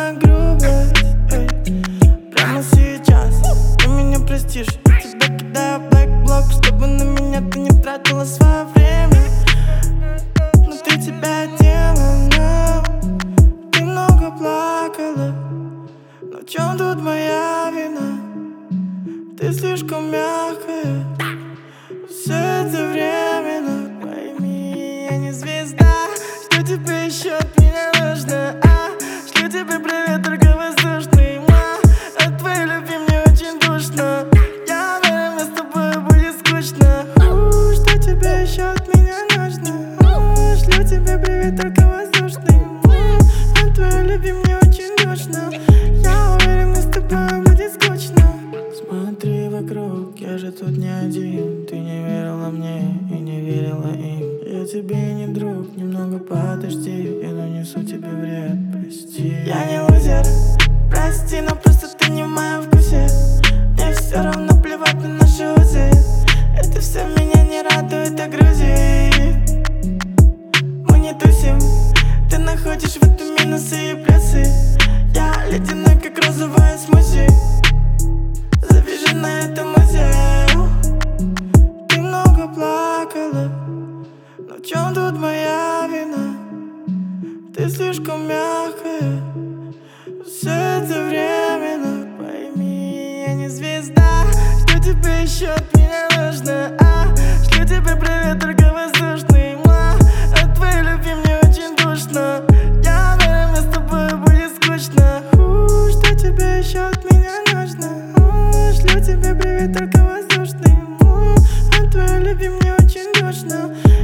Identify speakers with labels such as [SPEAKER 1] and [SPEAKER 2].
[SPEAKER 1] самая грубая, эй. Прямо сейчас ты меня простишь. Я тебя кидаю в блэк-блок, чтобы на меня ты не тратила свое время. Внутри тебя демона, ты много плакала. Но в чем тут моя вина? Ты слишком мягкая. Все это временно, пойми, я не звезда. Что тебе еще от меня нужно? Шлю тебе привет, только воздушный. От твоей любви мне очень душно. Я уверен, мне с тобой будет скучно. Что тебе еще от меня нужно? Шлю тебе привет, только воздушный. От твоей любви мне очень душно. Я уверен, мне с тобой будет скучно. Смотри вокруг, я же тут не один. Ты не верила мне и не верила им. Я тебе не друг, немного подожди. Я нанесу тебе вред, прости. Я не лузер, прости, но просто ты не в моем вкусе. Мне все равно плевать на наши узы. Это все меня не радует, а грузит. Мы не тусим, ты находишь в этом минусы и плюсы. Я ледяной, как розовая смузи. Завяжи на этом музею. Ты много плакала, но в чем тут моя вина? Ты слишком мягкая. Все это временно, пойми, я не звезда. Что тебе еще от меня нужно? Шлю тебе привет, только воздушный. От твоей любви мне очень душно. Я уверен, мне с тобой будет скучно. Что тебе еще от меня нужно? Шлю тебе привет, только воздушный. От твоей любви мне очень душно.